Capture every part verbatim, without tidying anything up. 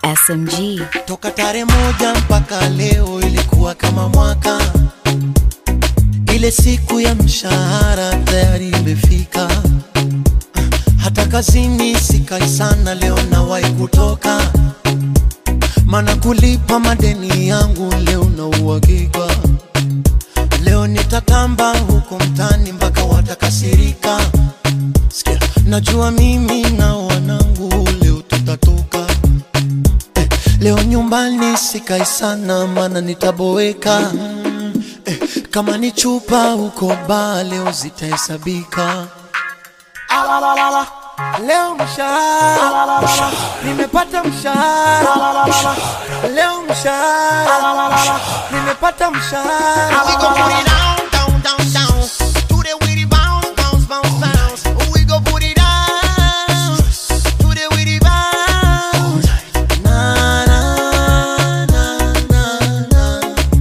S M G. Toka tarehe moja mpaka leo ilikuwa kama mwaka. Ile siku ya mshahara tayari imefika. Hata kazini sikai sana leo nawahi kutoka. Maana kulipa madeni yangu leo na uhakika. Leo nitatamba huko mtani mpaka watakasirika. Sikia, najua mimi na wanangu leo tutatoka. eh, Leo nyumbani sikai sana maana nitaboeka. eh, Kama ni chupa huko ba leo zitahesabika. Alalala, leo mshahara, nimepata mshahara. Leo mshahara, nimepata mshahara. We gon' put it down, down, down, down. To the witty bounce, bounce, bounce, bounce. We gon' put it down. To the witty bounce. Na na na na na.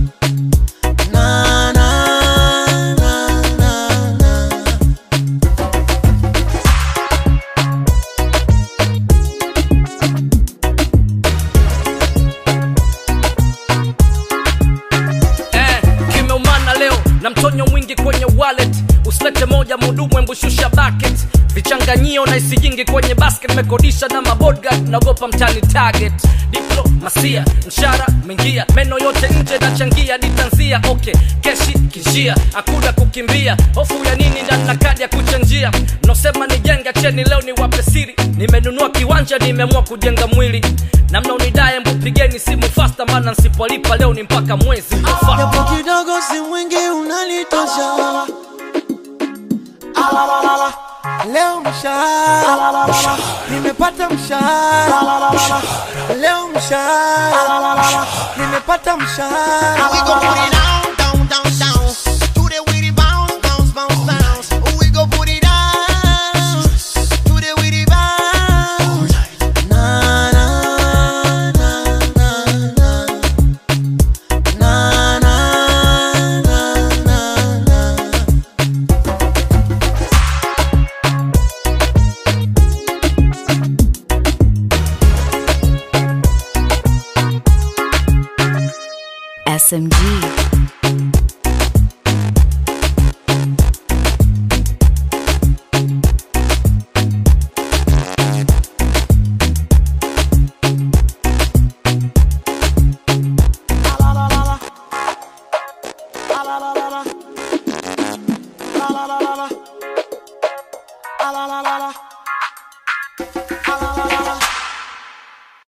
Na na na na na. Na mtonyo mwingi kwenye wallet. Usilete moja mudumu embushusha bucket. Vichanganyio na isijingi kwenye basket. Mekodisha na mabodyguard nagopa mtani target. Diplomasia, mshara, mengia. Meno yote nje na changia ditanzia. Okay, keshi, kijia, akuda kukimbia. Hofu ya nini na na kadi ya kuchanjia. Nosema ni jenga cheni leo ni wape siri. Nimenunua kiwanja nimeamua kujenga mwili. Namna unidae mbu pigeni simu faster. Mana nsipolipa leo ni mpaka mwezi mfaka. Yapo kidogo si mwingi unalitosha. Alalala, leo mshahara, nimepata mshahara. Leo mshahara, nimepata mshahara. We gon' put it down, down, down, down. To the witty bounce, bounce, bounce, bounce. We gon' put it down. To the witty bounce. Na na na na na. Na na na na na. S M G.